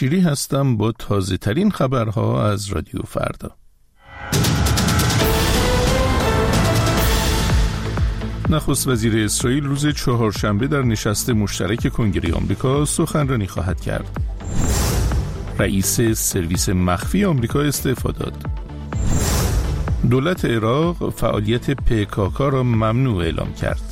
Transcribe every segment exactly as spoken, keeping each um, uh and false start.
بشیری هستم با تازه ترین خبرها از رادیو فردا. نخست وزیر اسرائیل روز چهارشنبه در نشست مشترک کنگره آمریکا سخنرانی خواهد کرد. رئیس سرویس مخفی آمریکا استعفا داد. دولت عراق فعالیت پیکاکا را ممنوع اعلام کرد.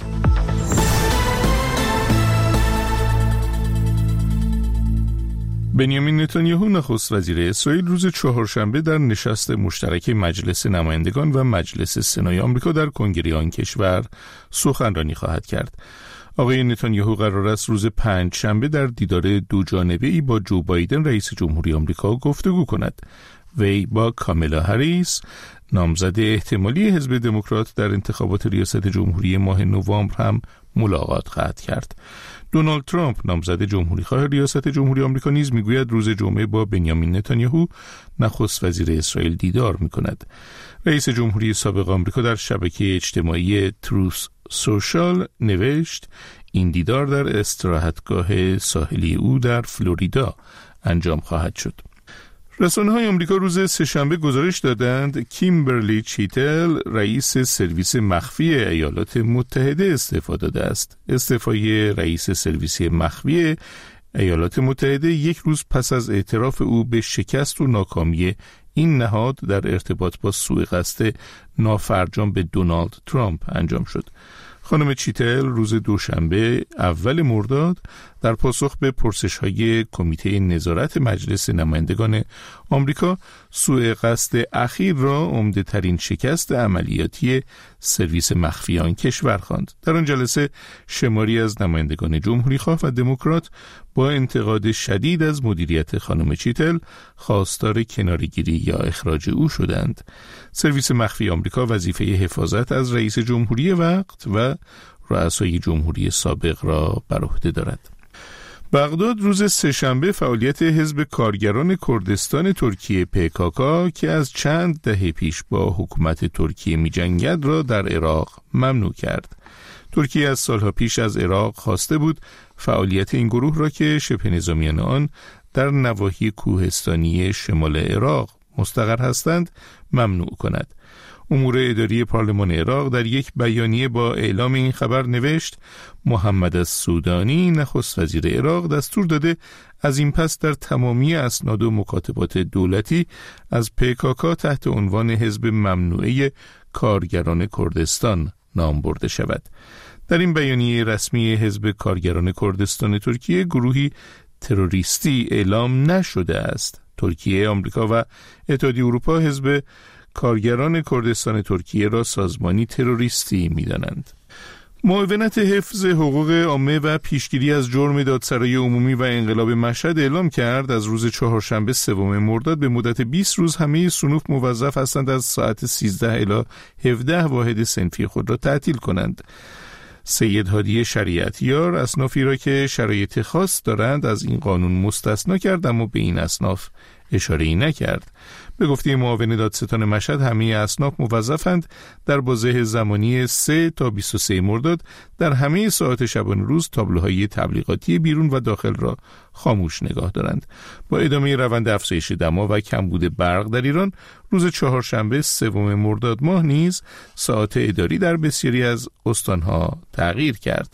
بنیامین نتانیاهو نخست وزیر اسرائیل روز چهارشنبه در نشست مشترک مجلس نمایندگان و مجلس سنای آمریکا در کنگره آن کشور سخنرانی خواهد کرد. آقای نتانیاهو قرار است روز پنج شنبه در دیدار دو جانبه‌ای با جو بایدن رئیس جمهوری آمریکا گفتگو کند. وی با کامالا هریس نامزد احتمالی حزب دموکرات در انتخابات ریاست جمهوری ماه نوامبر هم ملاقات خواهد کرد. دونالد ترامپ نامزد جمهوریخواه ریاست جمهوری آمریکا نیز میگوید روز جمعه با بنیامین نتانیاهو نخست وزیر اسرائیل دیدار میکند. رئیس جمهوری سابق آمریکا در شبکه اجتماعی تروث سوشال نوشت این دیدار در استراحتگاه ساحلی او در فلوریدا انجام خواهد شد. رسانه‌های آمریکا روز سه‌شنبه گزارش دادند کیمبرلی چیتل رئیس سرویس مخفی ایالات متحده استعفا داده است. استعفای رئیس سرویس مخفی ایالات متحده یک روز پس از اعتراف او به شکست و ناکامی این نهاد در ارتباط با سوء قصد نافرجام به دونالد ترامپ انجام شد. خانم چیتل روز دوشنبه اول مرداد در پاسخ به پرسش‌های کمیته نظارت مجلس نمایندگان آمریکا سوء قصد اخیر را عمده‌ترین شکست عملیاتی سرویس مخفی آن کشور خواند. در آن جلسه شماری از نمایندگان جمهوری‌خواه و دموکرات با انتقاد شدید از مدیریت خانم چیتل خواستار کناره‌گیری یا اخراج او شدند. سرویس مخفی آمریکا وظیفه حفاظت از رئیس جمهوری وقت و رؤسای جمهوری سابق را بر عهده دارد. بغداد روز سه‌شنبه فعالیت حزب کارگران کردستان ترکیه پیکاکا که از چند دهه پیش با حکومت ترکیه می‌جنگد را در عراق ممنوع کرد. ترکیه از سالها پیش از عراق خواسته بود فعالیت این گروه را که شبه نظامیان آن در نواحی کوهستانی شمال عراق مستقر هستند ممنوع کند. امور اداری پارلمان عراق در یک بیانیه با اعلام این خبر نوشت محمد السودانی نخست وزیر عراق دستور داده از این پس در تمامی اسناد و مکاتبات دولتی از پیکاکا تحت عنوان حزب ممنوعه کارگران کردستان نام برده شود. در این بیانیه رسمی حزب کارگران کردستان ترکیه گروهی تروریستی اعلام نشده است. ترکیه، آمریکا و اتحادیه اروپا حزب کارگران کردستان ترکیه را سازمانی تروریستی می‌دانند. معاونت حفظ حقوق عامه و پیشگیری از جرم دادسرای عمومی و انقلاب مشهد اعلام کرد از روز چهارشنبه سوم مرداد به مدت بیست روز همه صنوف موظف هستند از ساعت سیزده الی هفده واحد صنفی خود را تعطیل کنند. سید هادی شریعتیار اصنافی را که شرایط خاص دارند از این قانون مستثنا کرد اما به این اصناف اشاره‌ای نکرد. به گفته معاون دادستان مشهد همه اصناف موظفند در بازه زمانی سه تا بیست و سه مرداد در همه ساعات شبانه روز تابلوهای تبلیغاتی بیرون و داخل را خاموش نگاه دارند. با ادامه روند افزایش دما و کمبود برق در ایران روز چهارشنبه سوم مرداد ماه نیز ساعات اداری در بسیاری از استانها تغییر کرد.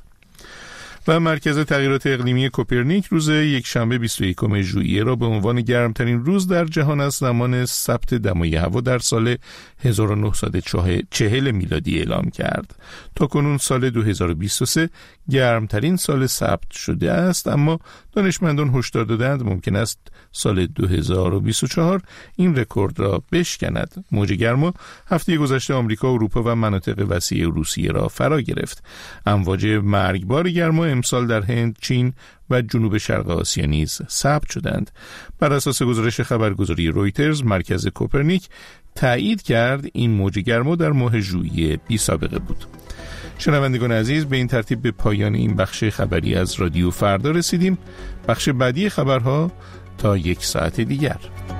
و مرکز تغییرات اقلیمی کوپرنیک روز یکشنبه بیست و یکم ژوئیه را به عنوان گرمترین روز در جهان از زمان ثبت دمای هوا در سال هزار و نهصد و چهل میلادی اعلام کرد. تاکنون سال دو هزار و بیست و سه گرمترین سال ثبت شده است، اما دانشمندان هشدار دادند ممکن است سال دو هزار و بیست و چهار این رکورد را بشکند. موج گرما هفته گذشته آمریکا، اروپا و مناطق وسیع روسیه را فرا گرفت. امواج مرگبار گرما امسال در هند، چین و جنوب شرق آسیا نیز ثبت شدند. بر اساس گزارش خبرگزاری رویترز، مرکز کوپرنیک تایید کرد این موج گرما در ماه ژوئیه بی سابقه بود. شنوندگان عزیز، به این ترتیب به پایان این بخش خبری از رادیو فردا رسیدیم. بخش بعدی خبرها تا یک ساعت دیگر.